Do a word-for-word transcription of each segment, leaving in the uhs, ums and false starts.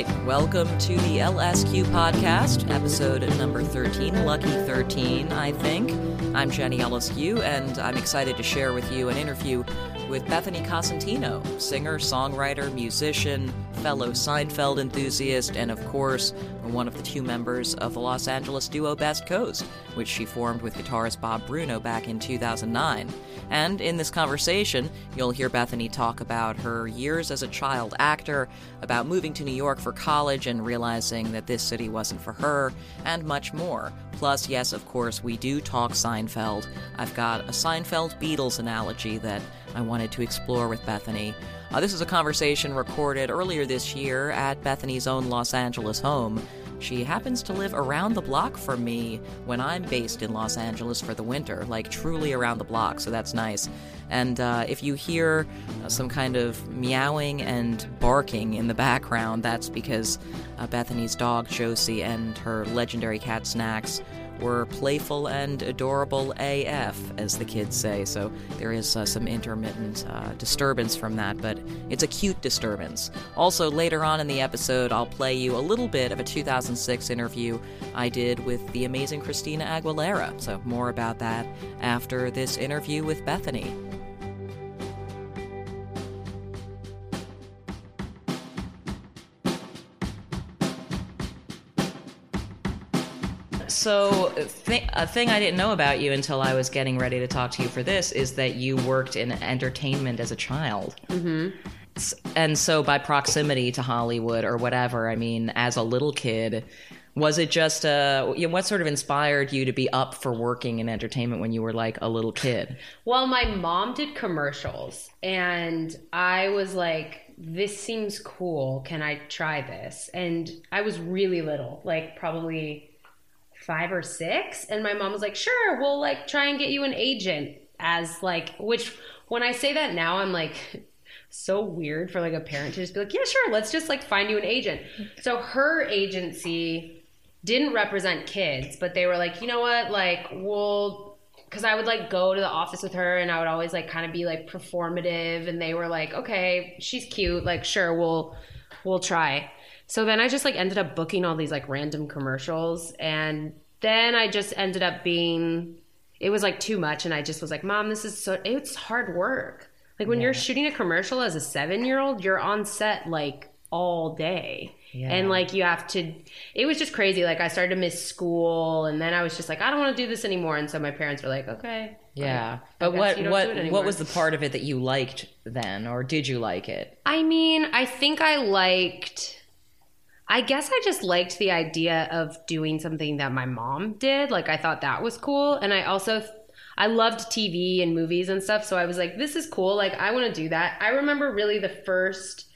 right, welcome to the L S Q podcast, episode number thirteen, lucky thirteen, I think. I'm Jenny Eliscu, and I'm excited to share with you an interview with Bethany Cosentino, singer, songwriter, musician, fellow Seinfeld enthusiast, and of course, one of the two members of the Los Angeles duo Best Coast, which she formed with guitarist Bob Bruno back in two thousand nine. And in this conversation, you'll hear Bethany talk about her years as a child actor, about moving to New York for college and realizing that this city wasn't for her, and much more. Plus, yes, of course, we do talk Seinfeld. I've got a Seinfeld Beatles analogy that I wanted to explore with Bethany. Uh, this is a conversation recorded earlier this year at Bethany's own Los Angeles home. She happens to live around the block from me when I'm based in Los Angeles for the winter, like truly around the block, so that's nice. And uh, if you hear uh, some kind of meowing and barking in the background, that's because uh, Bethany's dog, Josie, and her legendary cat, Snacks, were playful and adorable A F, as the kids say, so there is uh, some intermittent uh, disturbance from that, but it's a cute disturbance. Also, later on in the episode, I'll play you a little bit of a two thousand six interview I did with the amazing Christina Aguilera, so more about that after this interview with Bethany. So, th- a thing I didn't know about you until I was getting ready to talk to you for this is that you worked in entertainment as a child. Mm-hmm. And so, by proximity to Hollywood or whatever, I mean, as a little kid, was it just, uh, you know, what sort of inspired you to be up for working in entertainment when you were like a little kid? Well, my mom did commercials, and I was like, this seems cool. Can I try this? And I was really little, like probably five or six, and my mom was like, sure, we'll like try and get you an agent, as like, which when I say that now, I'm like, so weird for like a parent to just be like, yeah, sure, let's just like find you an agent. So her agency didn't represent kids, but they were like, you know what, like, we'll, because I would like go to the office with her, and I would always like kind of be like performative, and they were like, okay, she's cute, like, sure, we'll we'll try. So then I just like ended up booking all these like random commercials, and then I just ended up being, it was like too much, and I just was like, Mom, this is so, it's hard work. Like when yeah. you're shooting a commercial as a seven-year-old, you're on set like all day. Yeah. And like you have to, it was just crazy. Like I started to miss school, and then I was just like, I don't want to do this anymore. And so my parents were like, okay. Yeah. But what what what was the part of it that you liked then, or did you like it? I mean, I think I liked, I guess I just liked the idea of doing something that my mom did. Like I thought that was cool. And I also, I loved T V and movies and stuff. So I was like, this is cool. Like I want to do that. I remember really the first,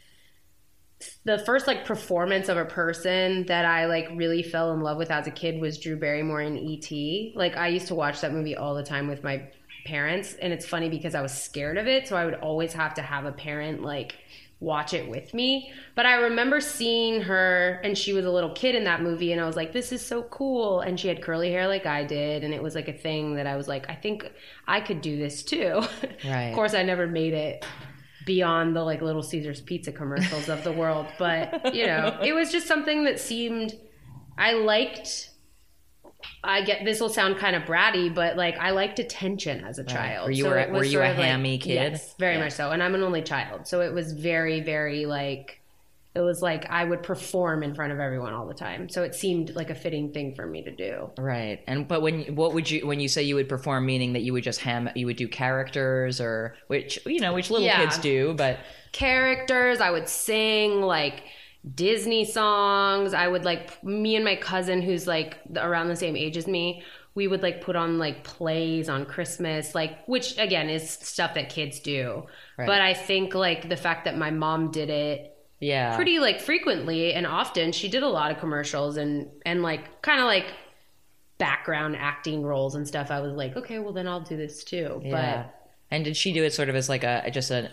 the first like performance of a person that I like really fell in love with as a kid was Drew Barrymore in E T. Like I used to watch that movie all the time with my parents. And it's funny because I was scared of it. So I would always have to have a parent like watch it with me. But I remember seeing her, and she was a little kid in that movie, and I was like, this is so cool. And she had curly hair like I did, and it was like a thing that I was like, I think I could do this too. Right. Of course, I never made it beyond the like Little Caesars pizza commercials of the world, but you know, it was just something that seemed, I liked, I get, this will sound kind of bratty, but like I liked attention as a right. child. Were you, so were, were you a hammy like, kid? Yes, very yeah. much so. And I'm an only child. So it was very, very like, it was like I would perform in front of everyone all the time. So it seemed like a fitting thing for me to do. Right. And but when what would you when you say you would perform, meaning that you would just ham you would do characters, or which you know which little yeah. kids do, but characters. I would sing like Disney songs. I would like, me and my cousin who's like around the same age as me, we would like put on like plays on Christmas, like, which again is stuff that kids do. Right. But I think like the fact that my mom did it yeah pretty like frequently and often, she did a lot of commercials and and like kind of like background acting roles and stuff. I was like, okay, well then I'll do this too. Yeah. But and did she do it sort of as like a just an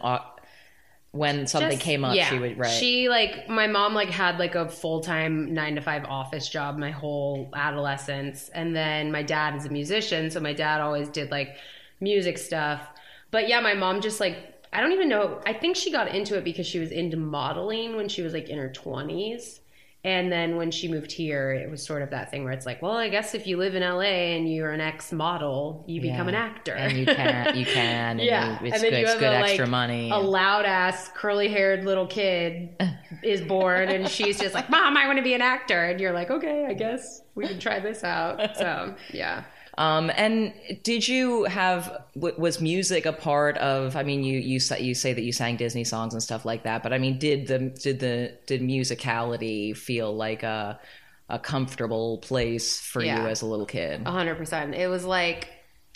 when something just, came up, yeah. she would, right. She like, my mom like had like a full-time nine to five office job my whole adolescence. And then my dad is a musician. So my dad always did like music stuff. But yeah, my mom just like, I don't even know. I think she got into it because she was into modeling when she was like in her twenties. And then when she moved here, it was sort of that thing where it's like, well, I guess if you live in L A and you're an ex-model, you Yeah. become an actor. And you can, you can. And Yeah. you, it's and then good, you it's have good a, extra like, money. a loud-ass, curly-haired little kid is born, and she's just like, Mom, I want to be an actor. And you're like, okay, I guess we can try this out. So, yeah. Um, and did you have, w- was music a part of, I mean, you, you, sa- you say that you sang Disney songs and stuff like that, but I mean, did the, did the, did musicality feel like a, a comfortable place for Yeah. you as a little kid? A hundred percent. It was like,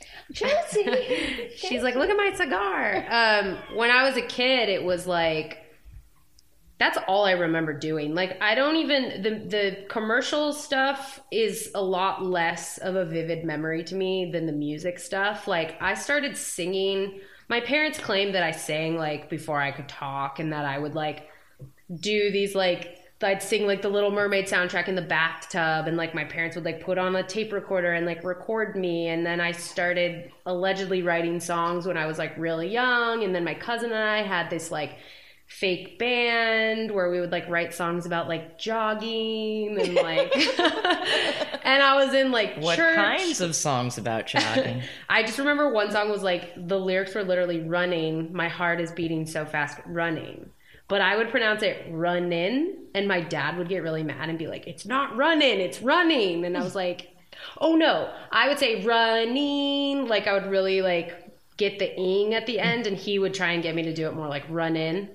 Chelsea. She's like, look at my cigar. Um, when I was a kid, it was like, that's all I remember doing. Like, I don't even, the, the commercial stuff is a lot less of a vivid memory to me than the music stuff. Like, I started singing. My parents claimed that I sang, like, before I could talk, and that I would, like, do these, like, I'd sing, like, the Little Mermaid soundtrack in the bathtub, and, like, my parents would, like, put on a tape recorder and, like, record me. And then I started allegedly writing songs when I was, like, really young. And then my cousin and I had this, like, fake band where we would like write songs about like jogging and like and I was in like What church. kinds of songs about jogging? I just remember one song was like the lyrics were literally running, my heart is beating so fast, running. But I would pronounce it runnin', and my dad would get really mad and be like, it's not running, it's running. And I was like, oh no, I would say running. Like I would really like get the ing at the end, and he would try and get me to do it more like run in.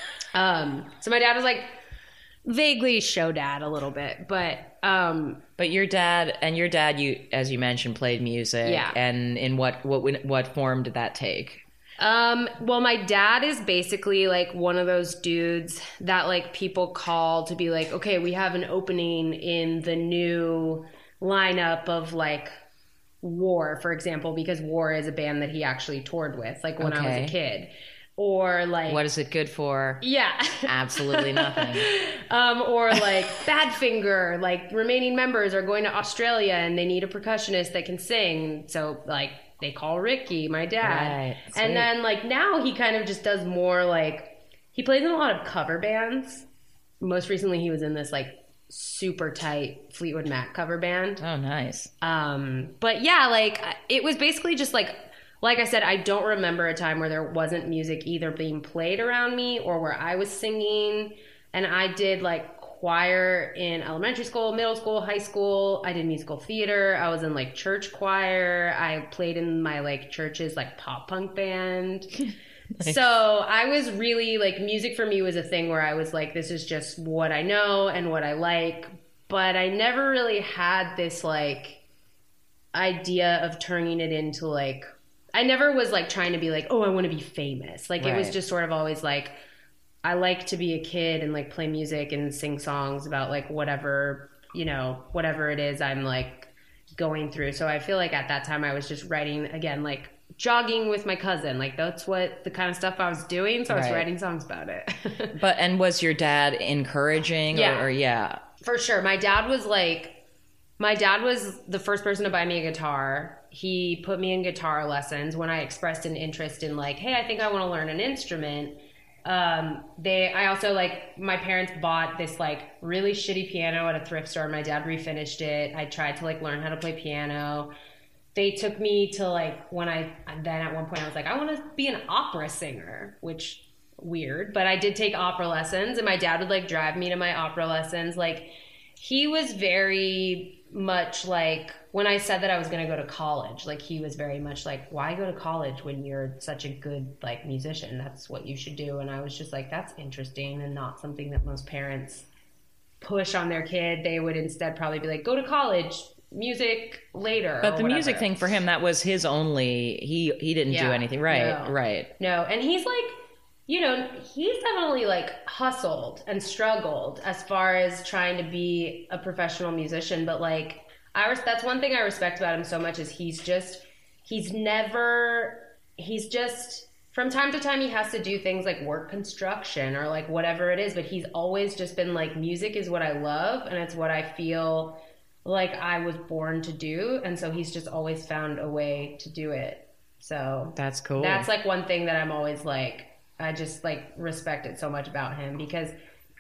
Um, so my dad was like vaguely show dad a little bit, but um, But your dad and your dad, you as you mentioned, played music. Yeah. And in what what what form did that take? Um, well, my dad is basically like one of those dudes that like people call to be like, okay, we have an opening in the new lineup of like War, for example, because War is a band that he actually toured with, like when I Okay. was a kid. Or like, What is it good for? yeah. Absolutely nothing. Um, or like Badfinger, like remaining members are going to Australia and they need a percussionist that can sing. So like they call Ricky, my dad. Right, sweet. And then like now he kind of just does more like, he plays in a lot of cover bands. Most recently he was in this like super tight Fleetwood Mac cover band. Oh, nice. Um, but yeah, like it was basically just like, like I said, I don't remember a time where there wasn't music either being played around me or where I was singing. And I did like choir in elementary school, middle school, high school. I did musical theater. I was in like church choir. I played in my like church's like pop punk band. Nice. So I was really like, music for me was a thing where I was like, this is just what I know and what I like. But I never really had this like idea of turning it into like, I never was like trying to be like, oh, I want to be famous. Like it was Right. just sort of always like, I like to be a kid and like play music and sing songs about like whatever, you know, whatever it is I'm like going through. So I feel like at that time I was just writing, again, like jogging with my cousin. Like that's what the kind of stuff I was doing. So I was Right. writing songs about it. But and was your dad encouraging? Yeah. Or, or yeah. For sure. My dad was like, my dad was the first person to buy me a guitar. He put me in guitar lessons when I expressed an interest in like, hey, I think I want to learn an instrument. Um, they, I also like, my parents bought this like really shitty piano at a thrift store. My dad refinished it. I tried to like learn how to play piano. They took me to like, when I, then at one point I was like, I want to be an opera singer, which weird, but I did take opera lessons, and my dad would like drive me to my opera lessons. Like he was very much like, when I said that I was going to go to college, like he was very much like, why go to college when you're such a good like musician? That's what you should do. And I was just like, that's interesting and not something that most parents push on their kid. They would instead probably be like, go to college, music later. But or the music whatever. thing for him, that was his only, he he didn't do Yeah. anything. Right, No. right. No, and he's like, you know, he's definitely like hustled and struggled as far as trying to be a professional musician. But like, I res- that's one thing I respect about him so much is he's just, he's never, he's just, from time to time he has to do things like work construction or like whatever it is. But he's always just been like, music is what I love and it's what I feel like I was born to do. And so he's just always found a way to do it. So That's cool. that's like one thing that I'm always like, I just like respect it so much about him, because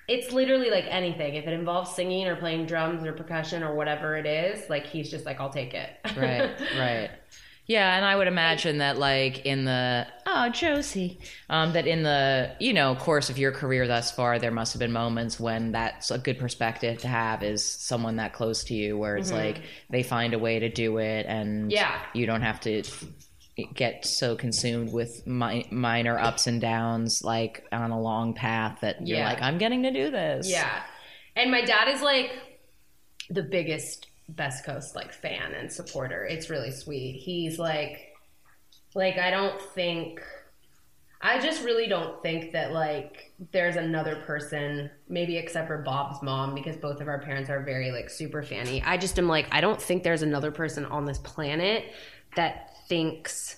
it's literally like anything. If it involves singing or playing drums or percussion or whatever it is, like he's just like, I'll take it. Right, right. Yeah, and I would imagine that, like, in the, oh, Josie, um, that in the, you know, course of your career thus far, there must have been moments when that's a good perspective to have is someone that close to you where it's mm-hmm. like they find a way to do it and yeah. you don't have to get so consumed with mi- minor ups and downs, like, on a long path that you're yeah. like, I'm getting to do this. Yeah. And my dad is, like, the biggest Best Coast like fan and supporter. It's really sweet. He's like like I don't think I just really don't think that like there's another person, maybe except for Bob's mom, because both of our parents are very like super fanny. I just am like, I don't think there's another person on this planet that thinks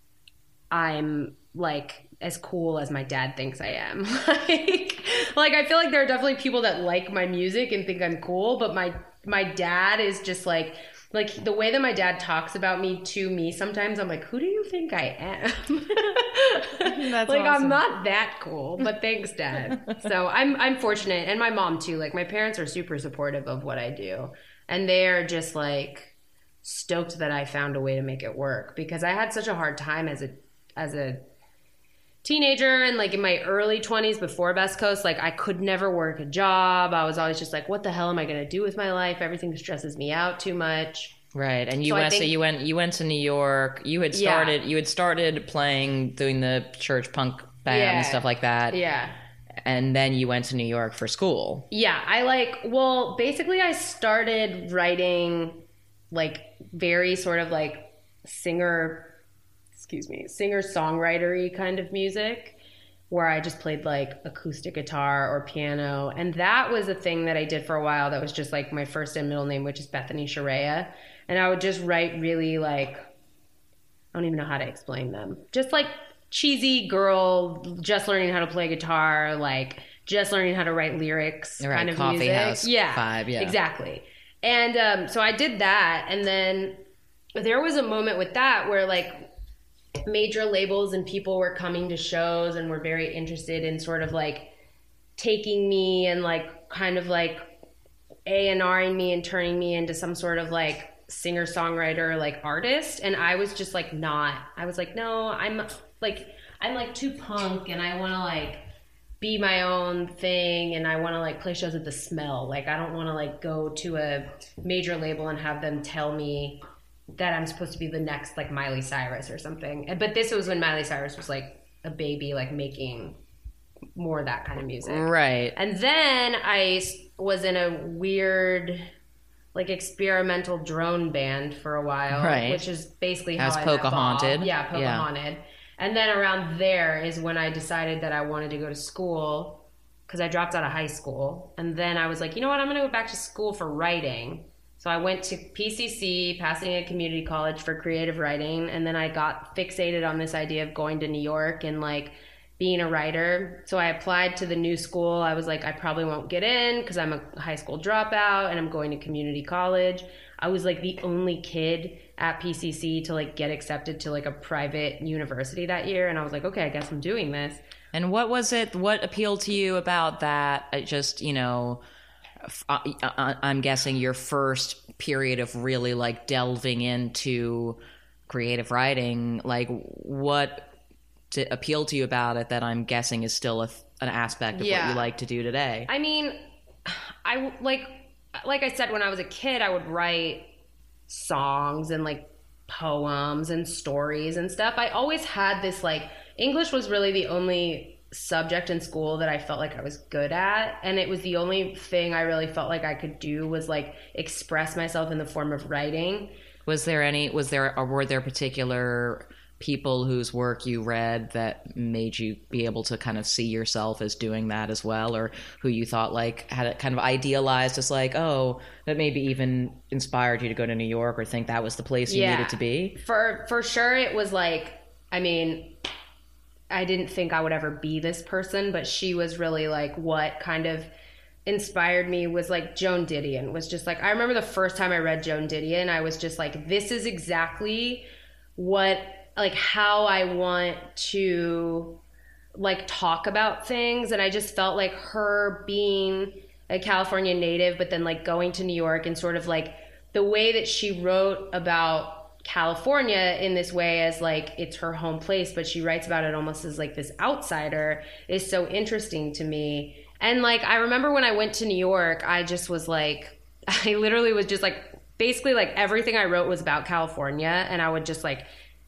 I'm like as cool as my dad thinks I am. like like I feel like there are definitely people that like my music and think I'm cool, but my my dad is just like, like the way that my dad talks about me to me, sometimes I'm like, who do you think I am? That's like, awesome. I'm not that cool, but thanks, Dad. So I'm, I'm fortunate. And my mom too. Like my parents are super supportive of what I do. And they're just like stoked that I found a way to make it work, because I had such a hard time as a, as a teenager and like in my early twenties before Best Coast, like I could never work a job. I was always just like, what the hell am I going to do with my life? Everything stresses me out too much. Right. And you so went think, so you went you went to New York. You had started yeah. you had started playing, doing the church punk band yeah. and stuff like that. Yeah. And then you went to New York for school. Yeah, I like well, basically I started writing like very sort of like singer excuse me, singer-songwriter-y kind of music, where I just played like acoustic guitar or piano. And that was a thing that I did for a while that was just like my first and middle name, which is Bethany Sharia. And I would just write really like, I don't even know how to explain them. Just like cheesy girl, just learning how to play guitar, like just learning how to write lyrics right, kind of coffee music. House yeah, vibe, yeah. Exactly. And um, so I did that. And then there was a moment with that where like, major labels and people were coming to shows and were very interested in sort of like taking me and like kind of like A and R-ing me and turning me into some sort of like singer-songwriter like artist. And I was just like not, I was like, no, I'm like, I'm like too punk and I want to like be my own thing and I want to like play shows at the Smell. Like I don't want to like go to a major label and have them tell me that I'm supposed to be the next like Miley Cyrus or something. But this was when Miley Cyrus was like a baby, like making more of that kind of music. Right. And then I was in a weird like experimental drone band for a while, right. which is basically how As I Pocahonted. met Bob. Yeah, Pocahonted. Yeah. And then around there is when I decided that I wanted to go to school, because I dropped out of high school. And then I was like, you know what, I'm going to go back to school for writing. So I went to P C C, Pasadena Community College, for creative writing. And then I got fixated on this idea of going to New York and like being a writer. So I applied to the new school. I was like, I probably won't get in because I'm a high school dropout and I'm going to community college. I was like the only kid at P C C to like get accepted to like a private university that year. And I was like, okay, I guess I'm doing this. And what was it, what appealed to you about that? It just, you know, I'm guessing your first period of really like delving into creative writing, like what to appeal to you about it that I'm guessing is still a, an aspect of yeah. what you like to do today? I mean, I like, like I said, when I was a kid, I would write songs and like poems and stories and stuff. I always had this like, English was really the only subject in school that I felt like I was good at, and it was the only thing I really felt like I could do was like express myself in the form of writing. Was there any was there or were there particular people whose work you read that made you be able to kind of see yourself as doing that as well, or who you thought like had it kind of idealized as like, oh, that maybe even inspired you to go to New York or think that was the place you yeah. needed to be? For for sure it was like, I mean, I didn't think I would ever be this person, but she was really like what kind of inspired me was like Joan Didion was just like, I remember the first time I read Joan Didion, I was just like, this is exactly what, like how I want to like talk about things. And I just felt like her being a California native, but then like going to New York and sort of like the way that she wrote about California in this way as like it's her home place, but she writes about it almost as like this outsider is so interesting to me. And like I remember when I went to New York, I just was like, I literally was just like, basically like everything I wrote was about California, and I would just like,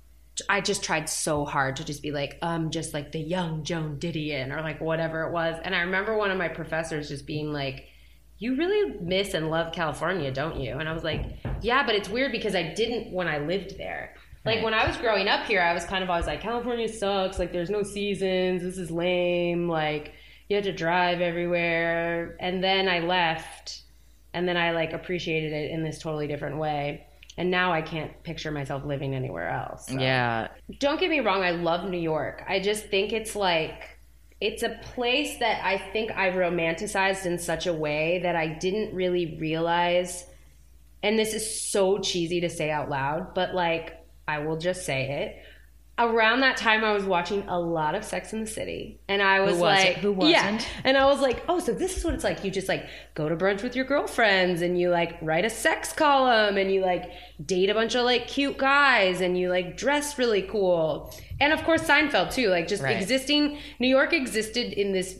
I just tried so hard to just be like, um, just like the young Joan Didion or like whatever it was. And I remember one of my professors just being like, you really miss and love California, don't you? And I was like, yeah, but it's weird because I didn't when I lived there. Like when I was growing up here, I was kind of always like, California sucks. Like there's no seasons. This is lame. Like you have to drive everywhere. And then I left and then I like appreciated it in this totally different way. And now I can't picture myself living anywhere else. So. Yeah. Don't get me wrong. I love New York. I just think it's like, it's a place that I think I've romanticized in such a way that I didn't really realize. And this is so cheesy to say out loud, but like, I will just say it. Around that time, I was watching a lot of Sex and the City. And I was Who like, wasn't? Who wasn't? Yeah. And I was like, oh, so this is what it's like. You just like go to brunch with your girlfriends and you like write a sex column and you like date a bunch of like cute guys and you like dress really cool. And of course, Seinfeld too, like just right. existing. New York existed in this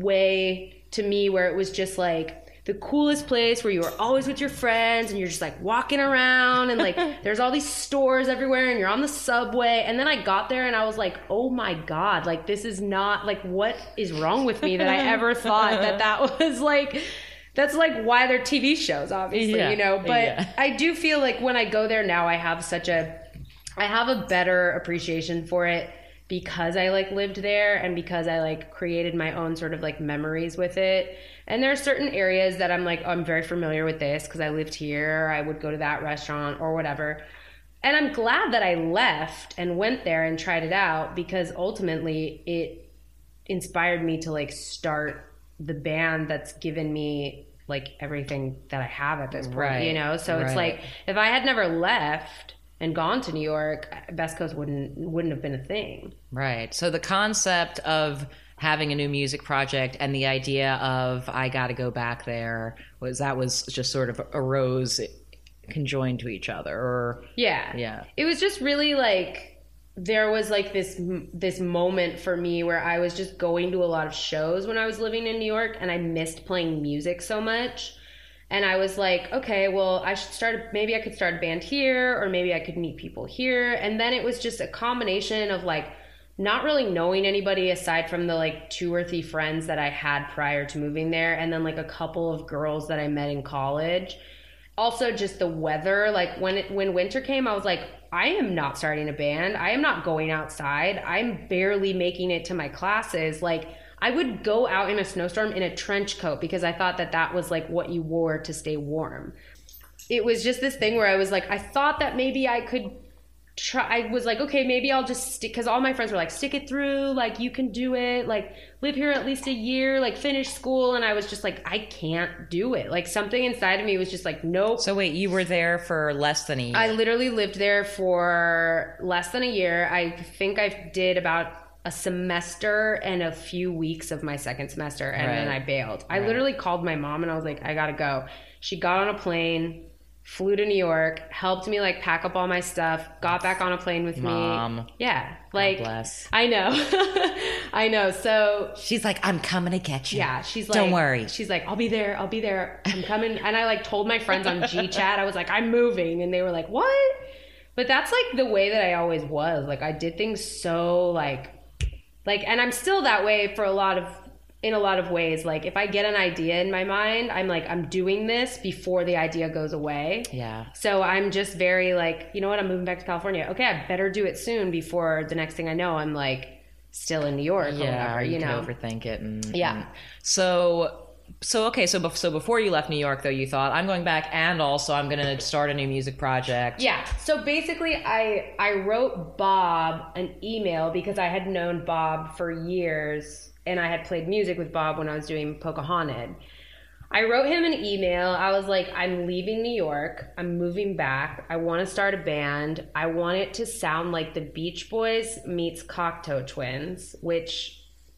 way to me where it was just like, the coolest place where you were always with your friends and you're just like walking around and like there's all these stores everywhere and you're on the subway. And then I got there and I was like, oh my God, like this is not like, what is wrong with me that I ever thought that that was like, that's like why they're T V shows, obviously, yeah. you know, but yeah. I do feel like when I go there now, I have such a, I have a better appreciation for it because I like lived there and because I like created my own sort of like memories with it. And there are certain areas that I'm like, oh, I'm very familiar with this because I lived here. I would go to that restaurant or whatever. And I'm glad that I left and went there and tried it out because ultimately it inspired me to like start the band that's given me like everything that I have at this point, right. you know? So right. it's like, if I had never left and gone to New York, Best Coast wouldn't wouldn't have been a thing. Right. So the concept of having a new music project and the idea of I got to go back there was that was just sort of arose conjoined to each other, or yeah, yeah. It was just really like there was like this this moment for me where I was just going to a lot of shows when I was living in New York, and I missed playing music so much. And I was like, okay, well, I should start, maybe I could start a band here, or maybe I could meet people here. And then it was just a combination of like not really knowing anybody aside from the like two or three friends that I had prior to moving there. And then like a couple of girls that I met in college. Also just the weather, like when it, when winter came, I was like, I am not starting a band. I am not going outside. I'm barely making it to my classes. Like, I would go out in a snowstorm in a trench coat because I thought that that was like what you wore to stay warm. It was just this thing where I was like, I thought that maybe I could try. I was like, okay, maybe I'll just stick, because all my friends were like, stick it through, like you can do it, like live here at least a year, like finish school. And I was just like, I can't do it. Like something inside of me was just like, nope. So wait, you were there for less than a year? I literally lived there for less than a year. I think I did about a semester and a few weeks of my second semester, and right. then I bailed. I right. literally called my mom and I was like, I gotta go. She got on a plane, flew to New York, helped me like pack up all my stuff, got back on a plane with Mom. me. Yeah. Like, God bless. I know. I know. So she's like, I'm coming to get you. Yeah. She's like, don't worry. She's like, I'll be there. I'll be there. I'm coming. And I like told my friends on G Chat, I was like, I'm moving. And they were like, what? But that's like the way that I always was. Like I did things so like, Like, and I'm still that way for a lot of, in a lot of ways. Like, if I get an idea in my mind, I'm like, I'm doing this before the idea goes away. Yeah. So I'm just very like, you know what? I'm moving back to California. Okay, I better do it soon before the next thing I know, I'm like still in New York. Yeah, or whatever, you, you can know? overthink it. And, Yeah. And so, so okay, so so before you left New York, though, you thought, I'm going back, and also I'm going to start a new music project. Yeah. So basically, I I wrote Bob an email because I had known Bob for years, and I had played music with Bob when I was doing Pocahontas. I wrote him an email. I was like, I'm leaving New York. I'm moving back. I want to start a band. I want it to sound like the Beach Boys meets Cocteau Twins, which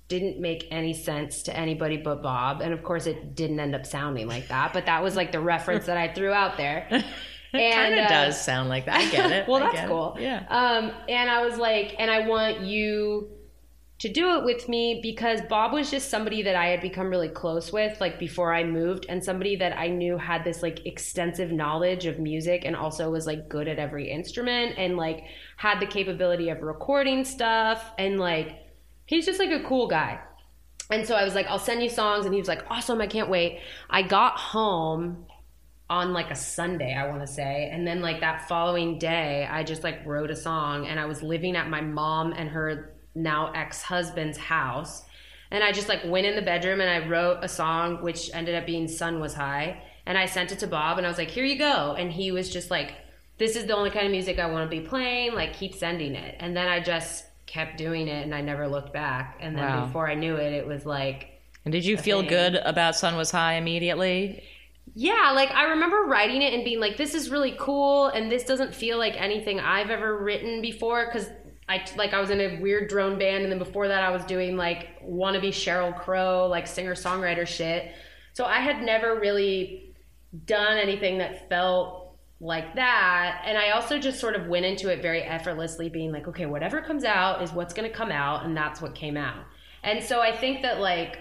didn't make any sense to anybody but Bob. And of course it didn't end up sounding like that, but that was like the reference that I threw out there. It kind of uh, does sound like that. I get it. Well, I that's cool. It. Yeah. Um, and I was like, and I want you to do it with me, because Bob was just somebody that I had become really close with, like before I moved, and somebody that I knew had this like extensive knowledge of music and also was like good at every instrument and like had the capability of recording stuff, and like he's just like a cool guy. And so I was like, I'll send you songs, and he was like, awesome, I can't wait. I got home on like a Sunday, I want to say, and then like that following day I just like wrote a song, and I was living at my mom and her now ex-husband's house, and I just like went in the bedroom and I wrote a song which ended up being Sun Was High, and I sent it to Bob and I was like, here you go. And he was just like, this is the only kind of music I want to be playing, like keep sending it. And then I just kept doing it and I never looked back. And then wow. before I knew it, it was like, and did you feel thing. good about Sun Was High immediately? Yeah, like I remember writing it and being like, this is really cool, and this doesn't feel like anything I've ever written before, because I, like I was in a weird drone band, and then before that I was doing like wannabe Sheryl Crow, like singer-songwriter shit. So I had never really done anything that felt like that. And I also just sort of went into it very effortlessly, being like, okay, whatever comes out is what's going to come out, and that's what came out. And so I think that like,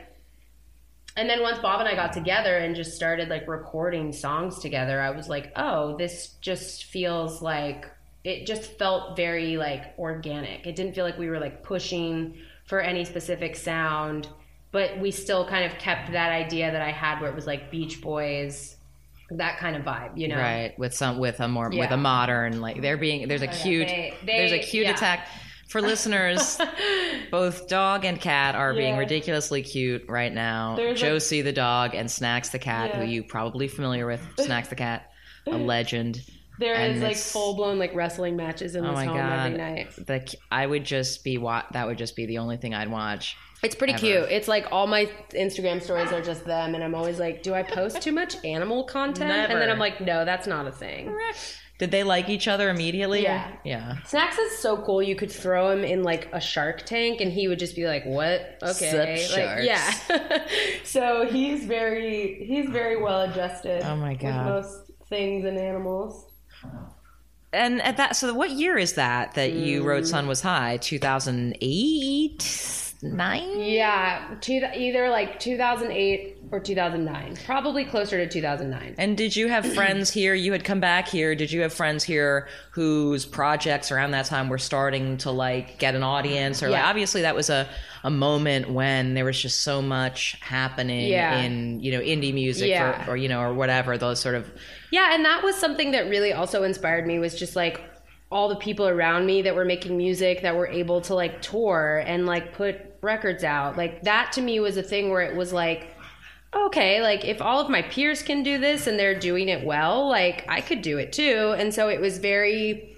and then once Bob and I got together and just started like recording songs together, I was like, oh, this just feels like, it just felt very like organic. It didn't feel like we were like pushing for any specific sound, but we still kind of kept that idea that I had where it was like Beach Boys, that kind of vibe, you know? Right. With some, with a more, yeah. with a modern, like there being, there's a cute, they, they, there's a cute yeah. attack. For listeners, both dog and cat are yeah. being ridiculously cute right now. There's Josie a, the dog and Snacks the cat, yeah. who you probably familiar with. Snacks the cat, a legend. There and is like full blown like wrestling matches in oh this my home God. every night. The, I would just be wa- that would just be the only thing I'd watch. It's pretty ever. cute. It's like all my Instagram stories are just them, and I'm always like, do I post too much animal content? Never. And then I'm like, no, that's not a thing. Did they like each other immediately? Yeah. Yeah. Snacks is so cool. You could throw him in like a Shark Tank and he would just be like, what? Okay. Such like, yeah. So he's very, he's very well adjusted. Oh my God. With most things and animals. And at that, so what year is that that mm. you wrote Sun Was High? two thousand eight, nine? Yeah, two, either like two thousand eight or two thousand nine. Probably closer to two thousand nine. And did you have friends here? You had come back here. Did you have friends here whose projects around that time were starting to like get an audience? Or yeah. like, obviously that was a, a moment when there was just so much happening yeah. in, you know, indie music yeah. or, or, you know, or whatever, those sort of... Yeah, and that was something that really also inspired me, was just like all the people around me that were making music, that were able to like tour and like put records out. Like that to me was a thing where it was like, okay, like if all of my peers can do this and they're doing it well, like I could do it too. And so it was very,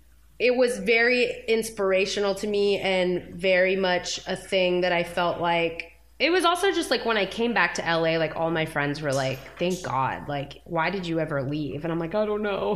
it was very inspirational to me, and very much a thing that I felt like, it was also just like when I came back to L A, like all my friends were like, thank God, like, why did you ever leave? And I'm like, I don't know.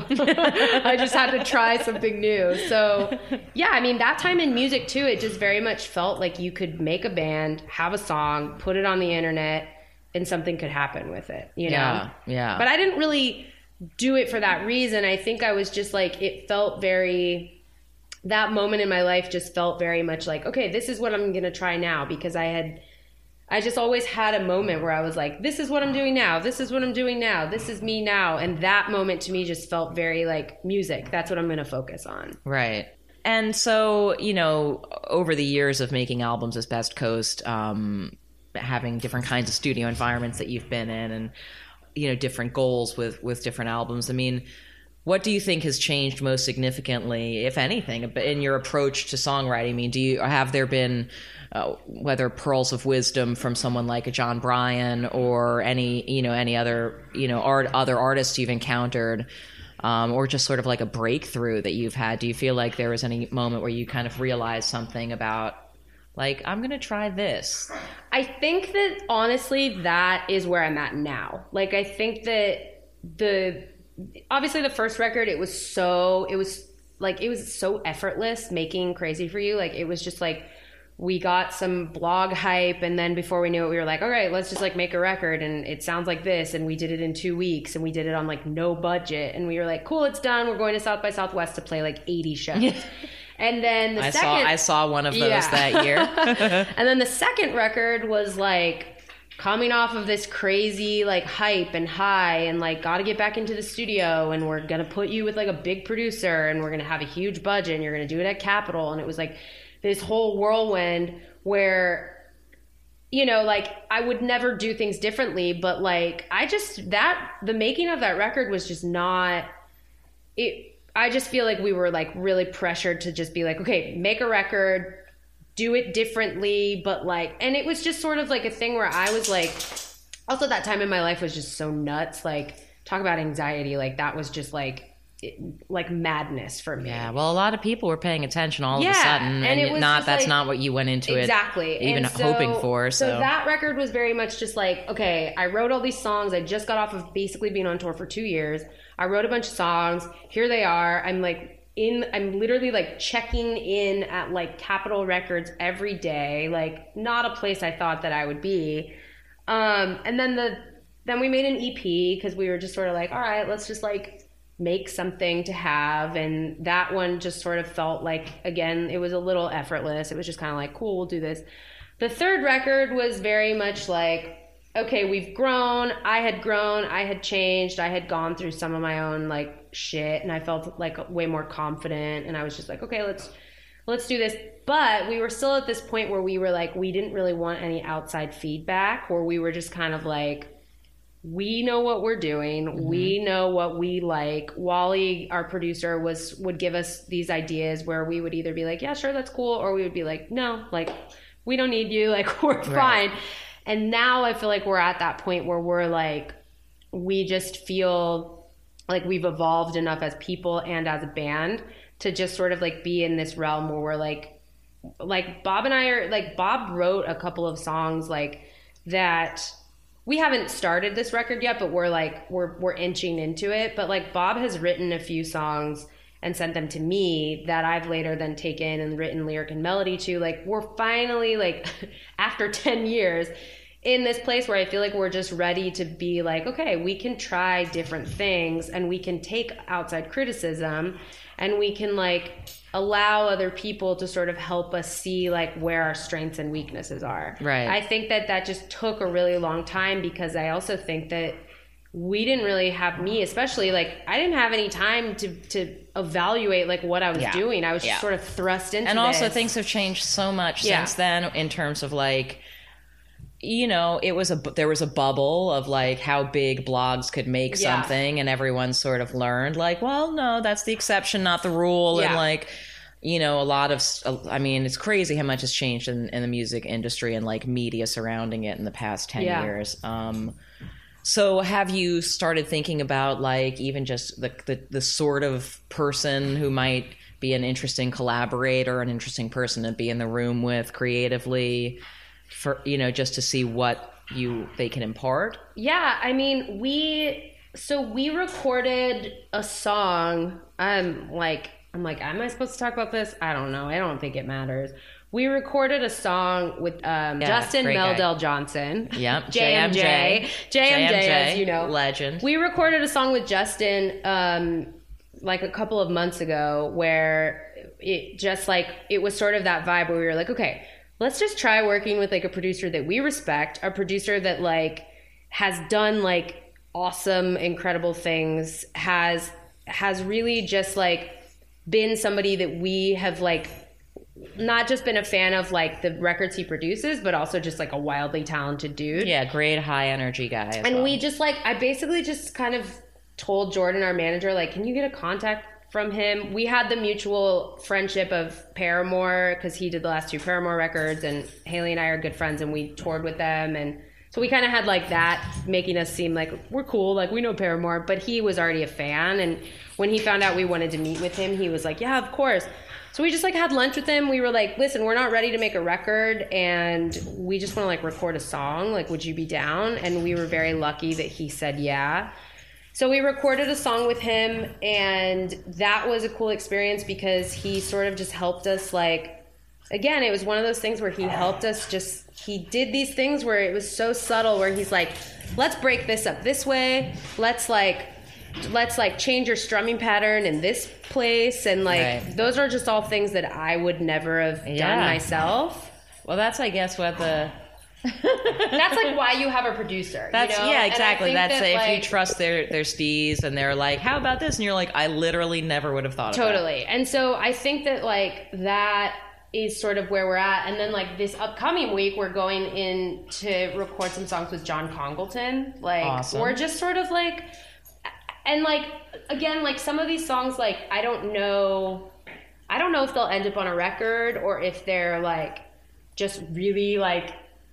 I just had to try something new. So yeah, I mean, that time in music too, it just very much felt like you could make a band, have a song, put it on the internet, and something could happen with it, you know? Yeah, yeah. But I didn't really do it for that reason. I think I was just like, it felt very, that moment in my life just felt very much like, okay, this is what I'm going to try now, because I had, I just always had a moment where I was like, this is what I'm doing now. This is what I'm doing now. This is me now. And that moment to me just felt very like music. That's what I'm going to focus on. Right. And so, you know, over the years of making albums as Best Coast, um, having different kinds of studio environments that you've been in, and, you know, different goals with, with different albums. I mean, what do you think has changed most significantly, if anything, in your approach to songwriting? I mean, do you, have there been, uh, whether pearls of wisdom from someone like a John Bryan or any, you know, any other, you know, art, other artists you've encountered, um, or just sort of like a breakthrough that you've had? Do you feel like there was any moment where you kind of realized something about, like, I'm going to try this? I think that honestly, that is where I'm at now. Like, I think that the, obviously the first record, it was so, it was like, it was so effortless making Crazy for You. Like, it was just like we got some blog hype, and then before we knew it, we were like, all right, let's just like make a record, and it sounds like this, and we did it in two weeks, and we did it on like no budget, and we were like, cool, it's done. We're going to South by Southwest to play like eighty shows. And then the I second... saw I saw one of those yeah. that year. And then the second record was like coming off of this crazy like hype and high, and like got to get back into the studio, and we're going to put you with like a big producer, and we're going to have a huge budget, and you're going to do it at Capitol. And it was like this whole whirlwind where, you know, like I would never do things differently, but like I just, that, the making of that record was just not, it, I just feel like we were like really pressured to just be like, okay, make a record, do it differently, but like, and it was just sort of like a thing where I was like, also that time in my life was just so nuts, like talk about anxiety, like that was just like, it, like madness for me. Yeah, well, a lot of people were paying attention all yeah, of a sudden, and, and it was not that's like, not what you went into exactly. it even and so, hoping for. So. so that record was very much just like, okay, I wrote all these songs. I just got off of basically being on tour for two years. I wrote a bunch of songs. Here they are. I'm like in. I'm literally like checking in at like Capitol Records every day. Like not a place I thought that I would be. Um, and then the then we made an E P because we were just sort of like, all right, let's just like make something to have. And that one just sort of felt like, again, it was a little effortless. It was just kind of like, cool, we'll do this. The third record was very much like, okay, we've grown. I had grown. I had changed. I had gone through some of my own like shit, and I felt like way more confident. And I was just like, okay, let's let's do this. But we were still at this point where we were like, we didn't really want any outside feedback, where we were just kind of like, we know what we're doing. Mm-hmm. We know what we like. Wally, our producer, was would give us these ideas where we would either be like, yeah, sure, that's cool, or we would be like, no, like we don't need you. Like we're right. fine. And now I feel like we're at that point where we're like, we just feel like we've evolved enough as people and as a band to just sort of like be in this realm where we're like, like Bob and I are like, Bob wrote a couple of songs like that. We haven't started this record yet, but we're like, we're, we're inching into it. But like Bob has written a few songs and sent them to me that I've later then taken and written lyric and melody to. Like we're finally like after ten years in this place where I feel like we're just ready to be like, okay, we can try different things, and we can take outside criticism, and we can like allow other people to sort of help us see like where our strengths and weaknesses are. Right. I think that that just took a really long time, because I also think that we didn't really have, me especially, like I didn't have any time to to evaluate like what I was yeah. doing. I was just yeah. sort of thrust into and this. also things have changed so much yeah. since then in terms of like, you know, it was a there was a bubble of like how big blogs could make yeah. something, and everyone sort of learned like, well, no, that's the exception, not the rule. Yeah. And like, you know, a lot of, I mean, it's crazy how much has changed in, in the music industry and like media surrounding it in the past ten yeah. years. Um, so have you started thinking about like even just the, the the sort of person who might be an interesting collaborator, an interesting person to be in the room with creatively, for, you know, just to see what you they can impart? Yeah, I mean, we so we recorded a song. I'm like I'm like, am I supposed to talk about this? I don't know. I don't think it matters. We recorded a song with um, yeah, Justin Meldell guy. Johnson. Yep. J M J. J M J, as you know. Legend. We recorded a song with Justin um, like a couple of months ago, where it just like, it was sort of that vibe where we were like, okay, let's just try working with like a producer that we respect, a producer that like has done like awesome, incredible things, has has really just like been somebody that we have like not just been a fan of like the records he produces, but also just like a wildly talented dude. Yeah, great high energy guy. And well. we just like, I basically just kind of told Jordan, our manager, like, can you get a contact from him? We had the mutual friendship of Paramore, because he did the last two Paramore records, and Haley and I are good friends, and we toured with them, and so we kind of had like that making us seem like we're cool, like we know Paramore, but he was already a fan. And when he found out we wanted to meet with him, he was like, yeah, of course. So we just like had lunch with him. We were like, listen, we're not ready to make a record, and we just want to like record a song. Like, would you be down? And we were very lucky that he said yeah. So we recorded a song with him, and that was a cool experience because he sort of just helped us like again, it was one of those things where he helped us just, he did these things where it was so subtle where he's like, let's break this up this way. Let's like, let's like change your strumming pattern in this place. And like, right. those are just all things that I would never have yeah. done myself. Well, that's, I guess, what the... That's like why you have a producer. That's you know? Yeah, exactly. That's that, if like, you trust their their steez and they're like, how about this? And you're like, I literally never would have thought totally. of that. Totally. And so I think that like that is sort of where we're at. And then like this upcoming week, we're going in to record some songs with John Congleton. Like awesome. We're just sort of like, and like, again, like some of these songs, like, I don't know, I don't know if they'll end up on a record or if they're like just really like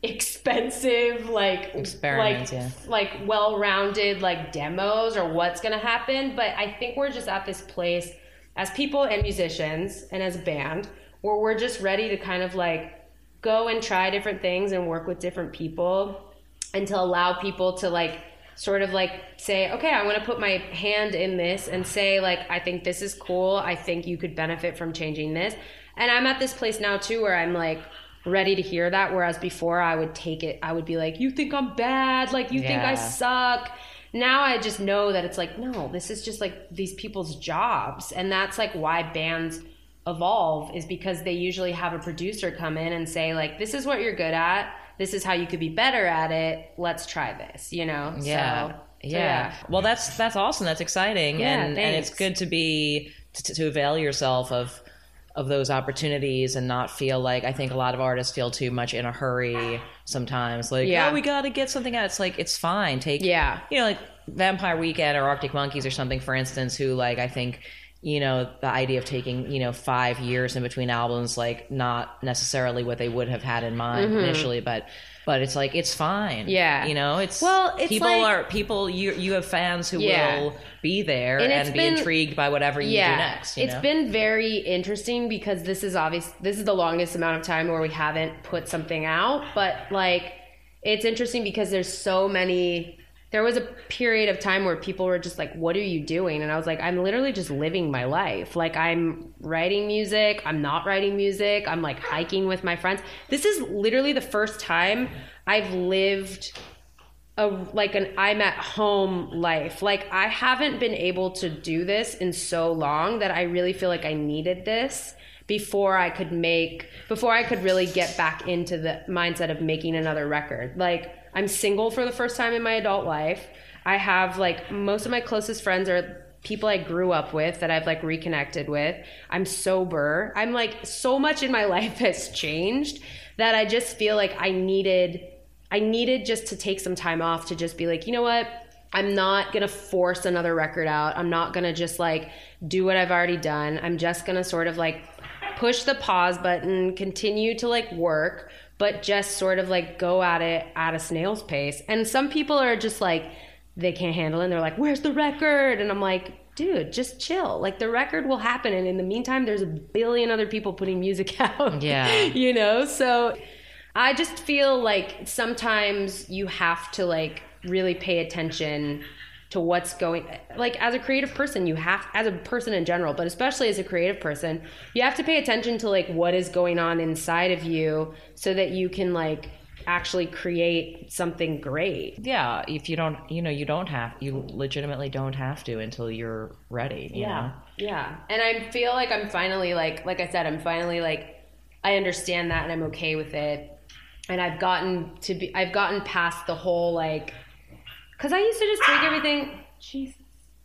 expensive, like, experiments, like, yeah. like well-rounded like demos or what's going to happen. But I think we're just at this place as people and musicians and as a band where we're just ready to kind of like go and try different things and work with different people and to allow people to like sort of like say, okay, I want to put my hand in this and say like, I think this is cool. I think you could benefit from changing this. And I'm at this place now too where I'm like ready to hear that. Whereas before I would take it, I would be like, you think I'm bad? Like you yeah. think I suck? Now I just know that it's like, no, this is just like these people's jobs. And that's like why bands evolve, is because they usually have a producer come in and say like, this is what you're good at. This is how you could be better at it. Let's try this, you know? Yeah. So, yeah. so yeah. Well, that's, that's awesome. That's exciting. Yeah, and, and it's good to be, to, to avail yourself of, of those opportunities and not feel like, I think a lot of artists feel too much in a hurry sometimes. Like, yeah. oh, we got to get something out. It's like, it's fine. Take, yeah. you know, like Vampire Weekend or Arctic Monkeys or something, for instance, who like, I think, you know, the idea of taking, you know, five years in between albums, like not necessarily what they would have had in mind mm-hmm. initially, but, but it's like, it's fine. Yeah. You know, it's, well, it's people like, are, people, you you have fans who yeah. will be there and, and be been, intrigued by whatever you yeah, do next. You it's know? been very interesting because this is obvious, this is the longest amount of time where we haven't put something out, but like, it's interesting because there's so many. There was a period of time where people were just like, what are you doing? And I was like, I'm literally just living my life. Like I'm writing music. I'm not writing music. I'm like hiking with my friends. This is literally the first time I've lived a, like an I'm at home life. Like I haven't been able to do this in so long that I really feel like I needed this before I could make, before I could really get back into the mindset of making another record. Like, I'm single for the first time in my adult life. I have like most of my closest friends are people I grew up with that I've like reconnected with. I'm sober. I'm like, so much in my life has changed that I just feel like I needed, I needed just to take some time off to just be like, you know what? I'm not going to force another record out. I'm not going to just like do what I've already done. I'm just going to sort of like push the pause button, continue to like work, but just sort of like go at it at a snail's pace. And some people are just like, they can't handle it. And they're like, where's the record? And I'm like, dude, just chill. Like the record will happen. And in the meantime, there's a billion other people putting music out. Yeah. You know? So I just feel like sometimes you have to like really pay attention to what's going, like as a creative person, you have, as a person in general, but especially as a creative person, you have to pay attention to like what is going on inside of you so that you can like actually create something great. Yeah. If you don't, you know, you don't have, you legitimately don't have to until you're ready. You yeah. know? Yeah. And I feel like I'm finally like, like I said, I'm finally like, I understand that and I'm okay with it. And I've gotten to be, I've gotten past the whole like, because I used to just take everything, Jesus.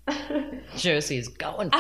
Josie's going.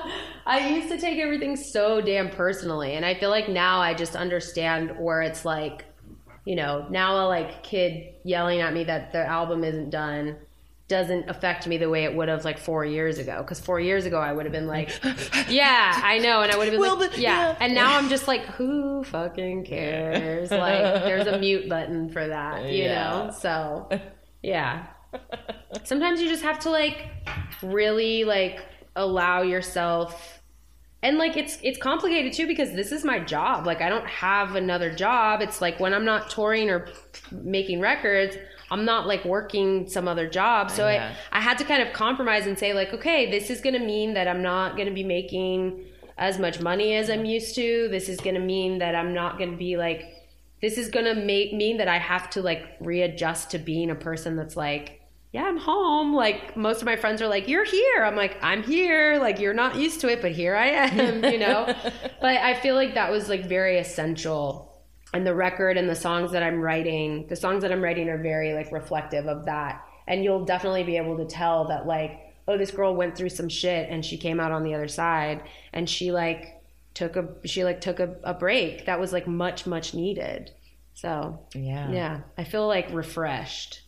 I used to take everything so damn personally. And I feel like now I just understand where it's like, you know, now a like kid yelling at me that the album isn't done doesn't affect me the way it would have like four years ago. Because four years ago I would have been like, yeah, I know. And I would have been well, like, but, yeah. yeah. And now I'm just like, who fucking cares? Like there's a mute button for that, you yeah. know? So, yeah. Sometimes you just have to like really like allow yourself, and like it's it's complicated too because this is my job. Like I don't have another job. It's like when I'm not touring or making records, I'm not like working some other job. So yeah. I I had to kind of compromise and say like, okay, this is going to mean that I'm not going to be making as much money as I'm used to. This is going to mean that I'm not going to be like, this is going to make mean that I have to like readjust to being a person that's like, yeah, I'm home. Like most of my friends are like, you're here. I'm like, I'm here. Like you're not used to it, but here I am, you know? But I feel like that was like very essential. And the record and the songs that I'm writing, the songs that I'm writing are very like reflective of that. And you'll definitely be able to tell that like, oh, this girl went through some shit and she came out on the other side and she like took a, she like took a, a break that was like much, much needed. So yeah, yeah, I feel like refreshed.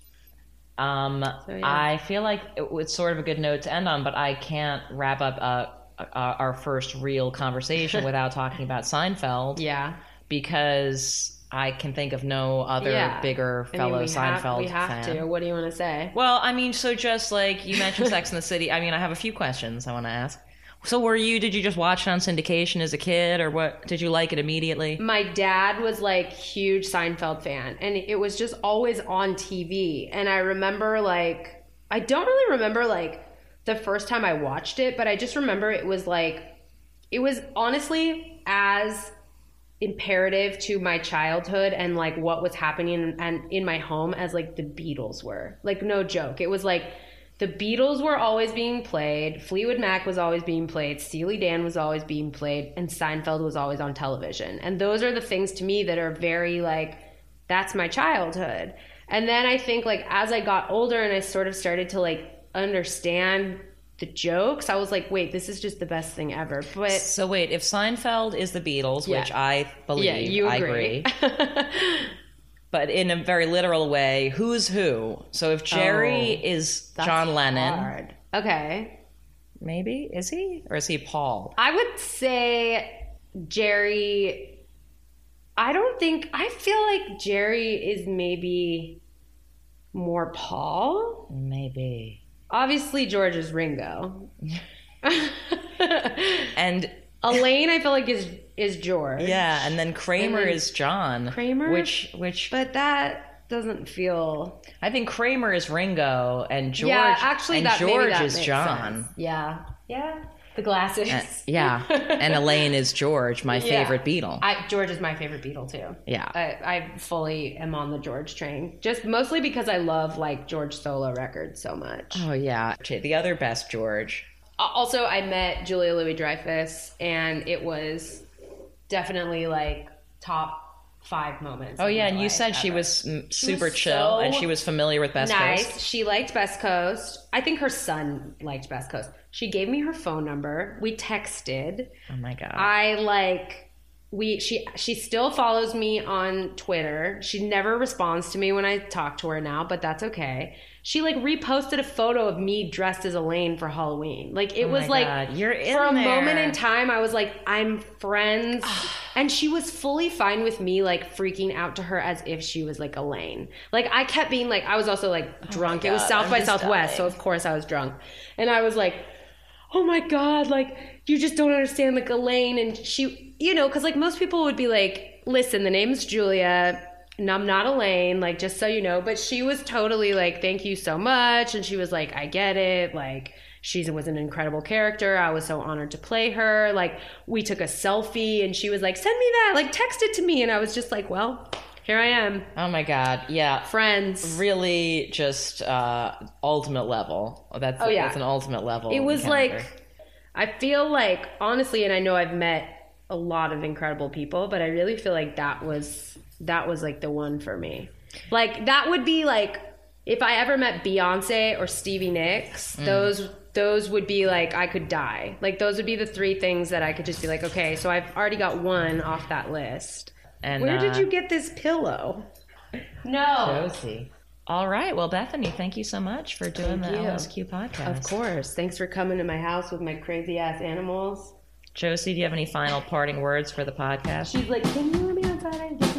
Um, so, yeah. I feel like it, it's sort of a good note to end on, but I can't wrap up uh, uh, our first real conversation without talking about Seinfeld. Yeah. Because I can think of no other yeah. bigger fellow I mean, we Seinfeld have, we have fan. to. What do you want to say? Well, I mean, so just like you mentioned Sex and the City, I mean, I have a few questions I want to ask. So were you, did you just watch it on syndication as a kid, or what? Did you like it immediately? My dad was like huge Seinfeld fan, and it was just always on T V. And I remember like, I don't really remember like the first time I watched it, but I just remember it was like, it was honestly as imperative to my childhood and like what was happening and in my home as like the Beatles were. Like no joke. It was like, the Beatles were always being played, Fleetwood Mac was always being played, Steely Dan was always being played, and Seinfeld was always on television. And those are the things to me that are very like, that's my childhood. And then I think like as I got older and I sort of started to like understand the jokes, I was like, wait, this is just the best thing ever. But so wait, if Seinfeld is the Beatles, yeah. which I believe, yeah, you I agree. agree. But in a very literal way, who's who? So if Jerry oh, is John Lennon. Hard. Okay. Maybe? Is he? Or is he Paul? I would say Jerry. I don't think, I feel like Jerry is maybe more Paul. Maybe. Obviously, George is Ringo. And Elaine, I feel like is is George. Yeah, and then Kramer and then is John. Kramer, which which, but that doesn't feel. I think Kramer is Ringo, and George. Yeah, actually, and that George that is John. Sense. Yeah, yeah. The glasses. Uh, yeah, and Elaine is George, my yeah. favorite Beatle. I, George is my favorite Beatle too. Yeah, I, I fully am on the George train, just mostly because I love like George solo records so much. Oh yeah, the other best George. Also, I met Julia Louis-Dreyfus, and it was definitely like top five moments. Oh yeah, and you said ever. she was super she was chill, so and she was familiar with Best nice. Coast. She liked Best Coast. I think her son liked Best Coast. She gave me her phone number. We texted. Oh my god. I like we she she still follows me on Twitter. She never responds to me when I talk to her now, but that's okay. She like reposted a photo of me dressed as Elaine for Halloween. Like it oh was like God. You're in for a there. moment in time I was like, I'm friends. And she was fully fine with me like freaking out to her as if she was like Elaine. Like I kept being like, I was also like drunk. Oh it was South I'm by Southwest, dying. so of course I was drunk. And I was like, oh my God, like you just don't understand like Elaine. And she, you know, because like most people would be like, listen, the name's Julia. And I'm not Elaine, like, just so you know. But she was totally like, thank you so much. And she was like, I get it. Like, she was an incredible character. I was so honored to play her. Like, we took a selfie and she was like, send me that. Like, text it to me. And I was just like, well, here I am. Oh my God. Yeah. Friends. Really just uh, ultimate level. That's, oh, yeah. that's an ultimate level. It was encounter. like, I feel like, honestly, and I know I've met a lot of incredible people, but I really feel like that was... that was like the one for me. Like that would be like if I ever met Beyonce or Stevie Nicks, mm. those those would be like I could die. Like those would be the three things that I could just be like, okay, so I've already got one off that list. And where uh, did you get this pillow? No. Josie. All right. Well, Bethany, thank you so much for doing thank the you. L S Q podcast. Of course. Thanks for coming to my house with my crazy ass animals. Josie, do you have any final parting words for the podcast? She's like, can you let me outside? I just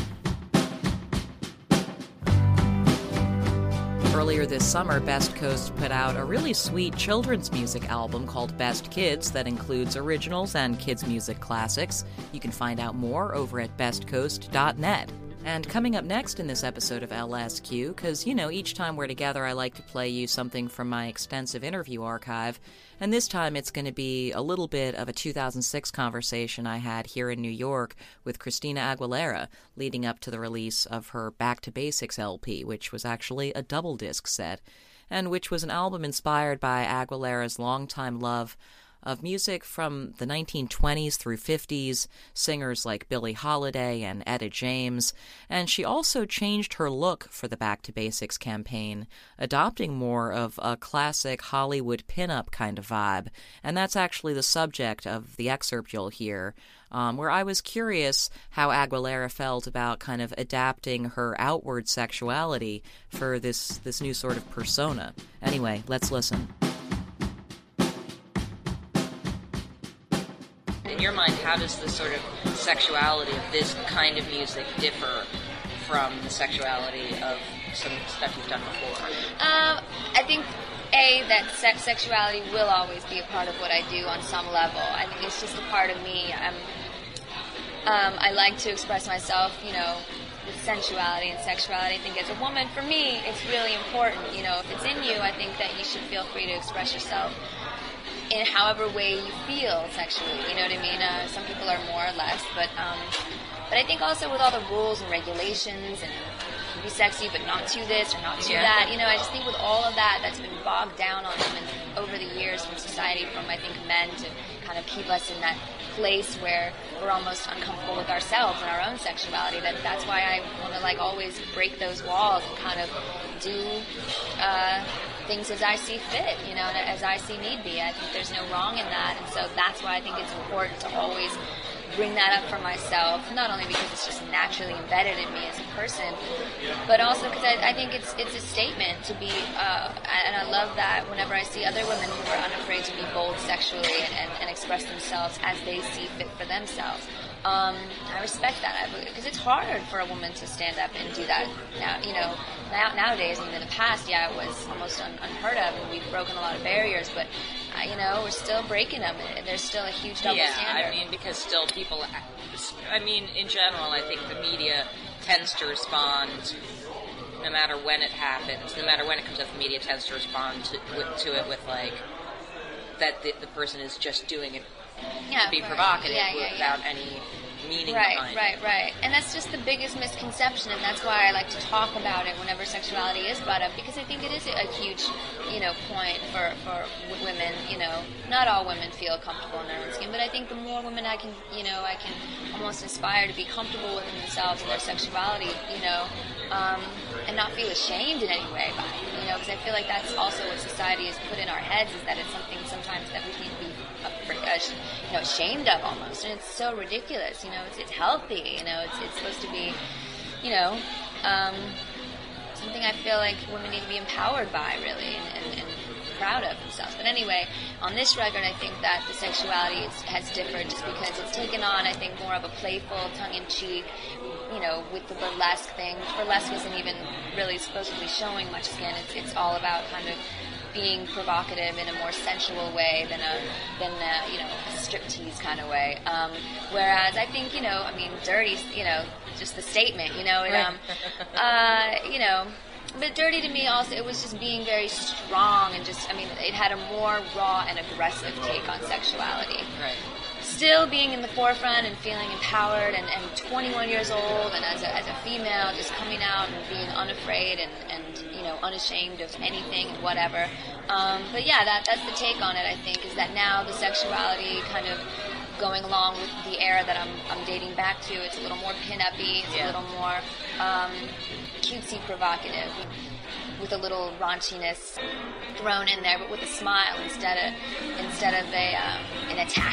Earlier this summer, Best Coast put out a really sweet children's music album called Best Kids that includes originals and kids' music classics. You can find out more over at best coast dot net. And coming up next in this episode of L S Q, because, you know, each time we're together I like to play you something from my extensive interview archive, and this time it's going to be a little bit of a two thousand six conversation I had here in New York with Christina Aguilera, leading up to the release of her Back to Basics L P, which was actually a double disc set, and which was an album inspired by Aguilera's longtime love of music from the nineteen twenties through fifties, singers like Billie Holiday and Etta James, and she also changed her look for the Back to Basics campaign, adopting more of a classic Hollywood pinup kind of vibe, and that's actually the subject of the excerpt you'll hear, um, where I was curious how Aguilera felt about kind of adapting her outward sexuality for this, this new sort of persona. Anyway, let's listen. In your mind, how does the sort of sexuality of this kind of music differ from the sexuality of some stuff you've done before? Um, I think, A, that sex sexuality will always be a part of what I do on some level. I think it's just a part of me. I'm, um, I like to express myself, you know, with sensuality and sexuality. I think as a woman, for me, it's really important. You know, if it's in you, I think that you should feel free to express yourself in however way you feel sexually, you know what I mean? Uh, some people are more or less, but um, but I think also with all the rules and regulations and be sexy but not to this or not to yeah. that, you know, I just think with all of that that's been bogged down on women over the years from society, from I think men to kind of keep us in that place where we're almost uncomfortable with ourselves and our own sexuality. That that's why I want to like always break those walls and kind of do uh, things as I see fit, you know, as I see need be. I think there's no wrong in that, and so that's why I think it's important to always bring that up for myself, not only because it's just naturally embedded in me as a person, but also because I, I think it's it's a statement to be, uh, and I love that whenever I see other women who are unafraid to be bold sexually and, and, and express themselves as they see fit for themselves. Um, I respect that because it's hard for a woman to stand up and do that now. You know, now, nowadays, I mean, in the past, yeah, it was almost un- unheard of, and we've broken a lot of barriers. But uh, you know, we're still breaking them. There's still a huge double yeah, standard. I mean, because still people. I mean, in general, I think the media tends to respond. No matter when it happens, no matter when it comes up, the media tends to respond to, with, to it with like that the, the person is just doing it. Yeah, to be right. provocative yeah, yeah, without yeah. any meaning right, behind right, it. Right, right, and that's just the biggest misconception, and that's why I like to talk about it whenever sexuality is brought up, because I think it is a huge, you know, point for, for w- women, you know, not all women feel comfortable in their own skin, but I think the more women I can, you know, I can almost inspire to be comfortable within themselves and their sexuality, you know, um, and not feel ashamed in any way by it, you know, because I feel like that's also what society has put in our heads, is that it's something sometimes that we need to be uh, you know, ashamed of almost, and it's so ridiculous. You know, it's it's healthy. You know, it's it's supposed to be, you know, um, something I feel like women need to be empowered by, really, and, and, and proud of themselves. But anyway, on this record, I think that the sexuality is, has differed just because it's taken on, I think, more of a playful, tongue-in-cheek, you know, with the burlesque thing. Burlesque isn't even really supposedly showing much skin. It's it's all about kind of being provocative in a more sensual way than a than a, you know, a striptease kind of way. Um, whereas I think, you know, I mean, dirty, you know, just the statement, you know, it, um, uh, you know, but dirty to me also, it was just being very strong and just, I mean, it had a more raw and aggressive take on sexuality. Right. Still being in the forefront and feeling empowered and, and twenty-one years old and as a, as a female just coming out and being unafraid and, and you know, unashamed of anything and whatever. Um, but yeah, that that's the take on it, I think, is that now the sexuality kind of going along with the era that I'm I'm dating back to, it's a little more pin-up-y, it's yeah. a little more um, cutesy provocative, with a little raunchiness thrown in there, but with a smile instead of instead of a um, an attack.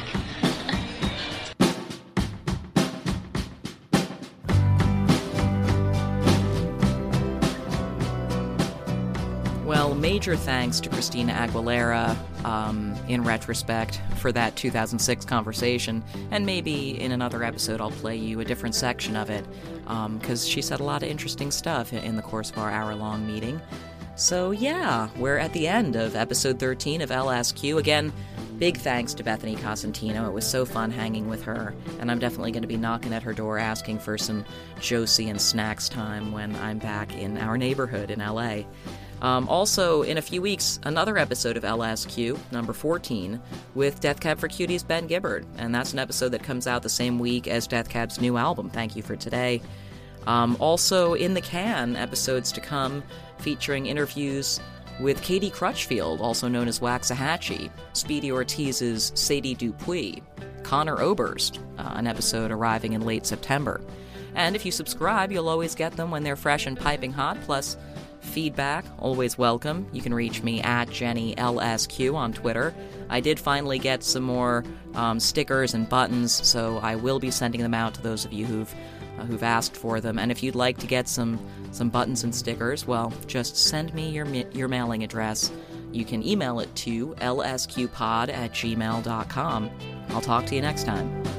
Well, major thanks to Christina Aguilera, um, in retrospect, for that two thousand six conversation, and maybe in another episode I'll play you a different section of it, because um, she said a lot of interesting stuff in the course of our hour-long meeting. So yeah, we're at the end of episode thirteen of L S Q. Again, Big thanks to Bethany Cosentino. It was so fun hanging with her, and I'm definitely going to be knocking at her door asking for some Josie and snacks time when I'm back in our neighborhood in L A. Um, also, in a few weeks, another episode of L S Q, number fourteen, with Death Cab for Cutie's Ben Gibbard, and that's an episode that comes out the same week as Death Cab's new album, Thank You for Today. Um, also, in the can, episodes to come featuring interviews with Katie Crutchfield, also known as Waxahachie, Speedy Ortiz's Sadie Dupuis, Connor Oberst, uh, an episode arriving in late September. And if you subscribe, you'll always get them when they're fresh and piping hot, plus feedback, always welcome. You can reach me at Jenny L S Q on Twitter. I did finally get some more um, stickers and buttons, so I will be sending them out to those of you who've uh, who've asked for them. And if you'd like to get some some buttons and stickers, well, just send me your your mailing address. You can email it to l s q pod at gmail dot com. I'll talk to you next time.